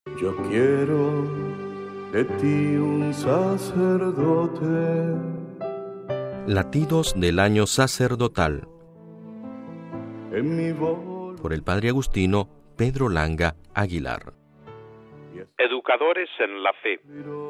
Yo quiero de ti un sacerdote. Latidos del año sacerdotal, En mi voz. por el padre agustino Pedro Langa Aguilar. Educadores en la fe.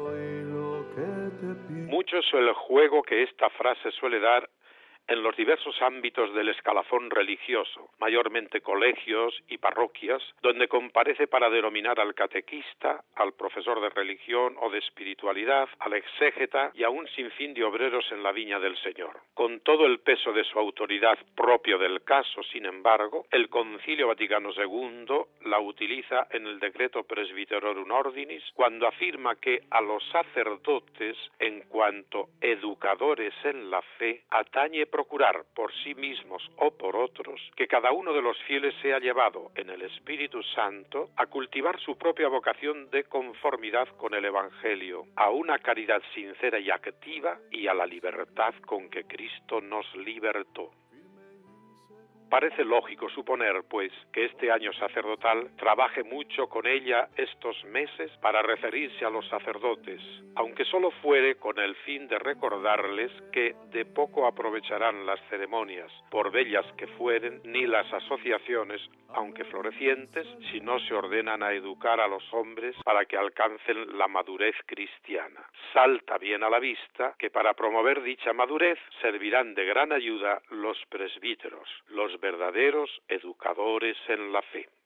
Mucho es el juego que esta frase suele dar en los diversos ámbitos del escalafón religioso, mayormente colegios y parroquias, donde comparece para denominar al catequista, al profesor de religión o de espiritualidad, al exégeta y a un sinfín de obreros en la viña del Señor. Con todo el peso de su autoridad propio del caso, sin embargo, el Concilio Vaticano II la utiliza en el Decreto Presbyterorum Ordinis cuando afirma que a los sacerdotes, en cuanto educadores en la fe, atañe procurar por sí mismos o por otros que cada uno de los fieles sea llevado en el Espíritu Santo a cultivar su propia vocación de conformidad con el Evangelio, a una caridad sincera y activa y a la libertad con que Cristo nos libertó. Parece lógico suponer, pues, que este año sacerdotal trabaje mucho con ella estos meses para referirse a los sacerdotes, aunque solo fuere con el fin de recordarles que de poco aprovecharán las ceremonias, por bellas que fueren, ni las asociaciones, aunque florecientes, si no se ordenan a educar a los hombres para que alcancen la madurez cristiana. Salta bien a la vista que para promover dicha madurez servirán de gran ayuda los presbíteros, los verdaderos educadores en la fe.